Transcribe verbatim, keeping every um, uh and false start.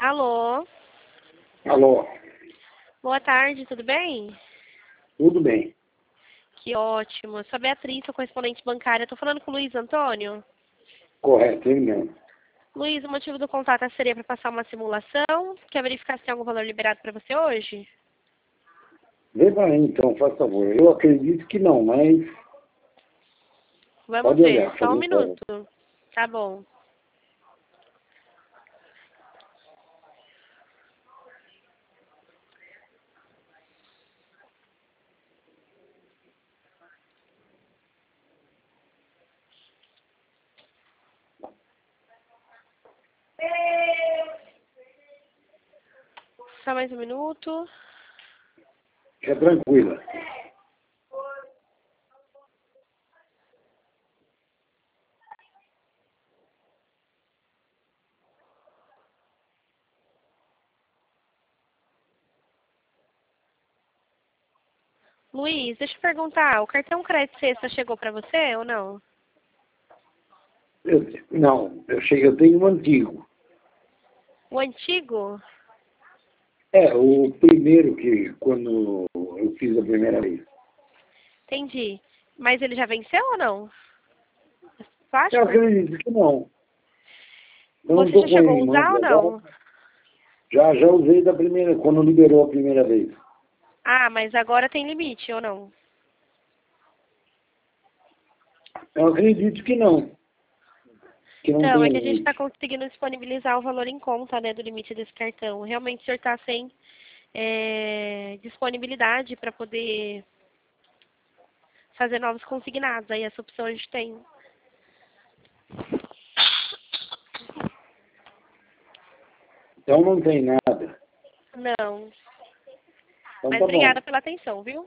Alô? Alô, Boa tarde, tudo bem? tudo bem? Que ótimo. Eu sou a Beatriz, sou correspondente bancária. Estou falando com o Luiz Antônio. Correto, ele mesmo. Luiz, o motivo do contato seria para passar uma simulação. Quer verificar se tem algum valor liberado para você hoje? Vê para mim, então, faz favor. Eu acredito que não, mas Vamos pode ver, olhar, só um fazer um favor. minuto. Tá bom. Só mais um minuto. Fica tranquila. Luiz, deixa eu perguntar, o cartão crédito sexta chegou para você ou não? Eu, não, eu cheguei, eu tenho um antigo. O antigo? É, o primeiro que, quando eu fiz a primeira vez. Entendi. Mas ele já venceu ou não? Eu Plástico? acredito que não. Eu não Você estou já com ele chegou a em mãos usar ou não? agora. Já, já usei da primeira, quando liberou a primeira vez. Ah, mas agora tem limite ou não? Eu acredito que não. Que não Então, é tem que a gente está limite. conseguindo disponibilizar o valor em conta, né, do limite desse cartão. Realmente o senhor está sem é, disponibilidade para poder fazer novos consignados. Aí essa opção a gente tem. Então não tem nada. Não. Então Mas tá bom. obrigada pela atenção, viu?